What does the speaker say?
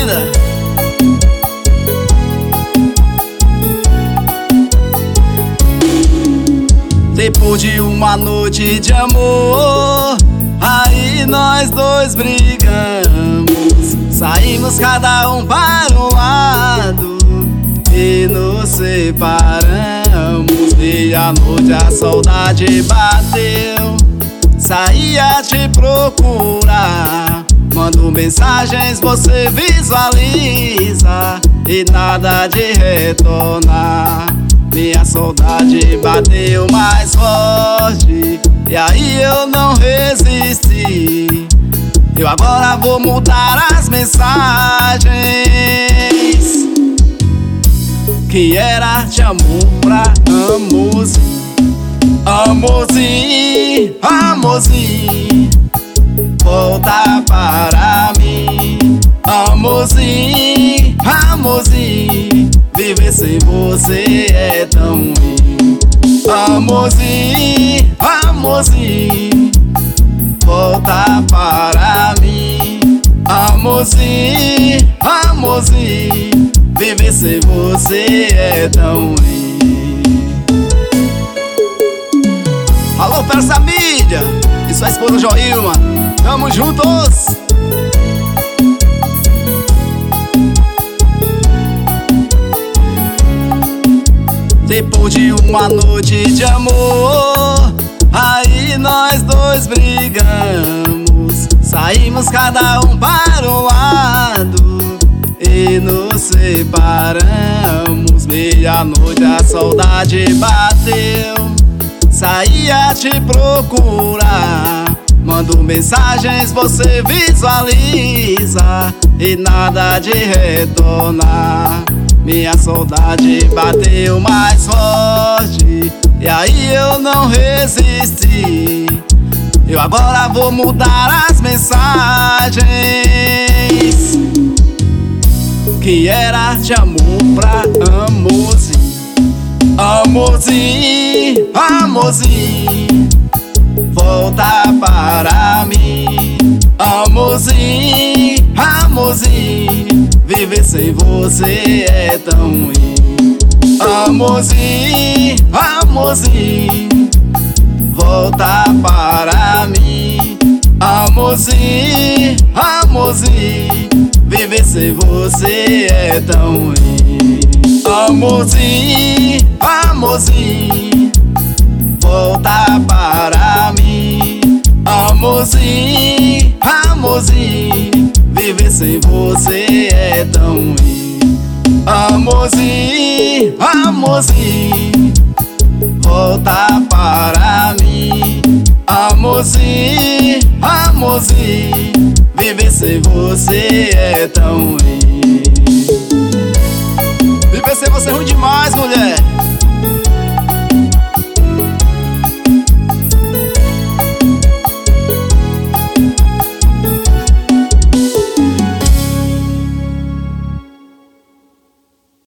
vida. Depois de uma noite de amor, aí nós dois brigamos. Saímos cada um para um lado e nos separamos. Meia-noite a saudade bateu, saí a te procurar. Mando mensagens, você visualiza e nada de retornar. Minha saudade bateu mais forte e aí eu não resisti. Eu agora vou mudar as mensagens que era de amor pra amorzinho. Amorzinho, amorzinho, volta para mim. Amorzinho, amorzinho, viver sem você é tão ruim. Amorzinho, amorzinho, volta para mim. Amorzinho, amorzinho, viver sem você é tão ruim. Alô, Persa Mídia e sua esposa Joilma, tamo juntos! Depois de uma noite de amor, aí nós dois brigamos. Saímos cada um para um lado e nos separamos. Meia-noite a saudade bateu, saí a te procurar. Mando mensagens, você visualiza e nada de retornar. Minha saudade bateu mais forte e aí eu não resisti. Eu agora vou mudar as mensagens que era de amor pra amorzinho. Amorzinho, amorzinho, volta para mim. Amorzinho, amorzinho, viver sem você é tão ruim. Amorzinho, amorzinho, volta para mim. Amorzinho, amorzinho, viver sem você é tão ruim. Amorzinho, amorzinho, volta para mim. Amorzinho, amorzinho, viver sem você é tão ruim. Amorzinho, amorzinho, volta para mim. Amorzinho, amorzinho, viver sem você é tão ruim. Viver sem você é ruim demais, mulher.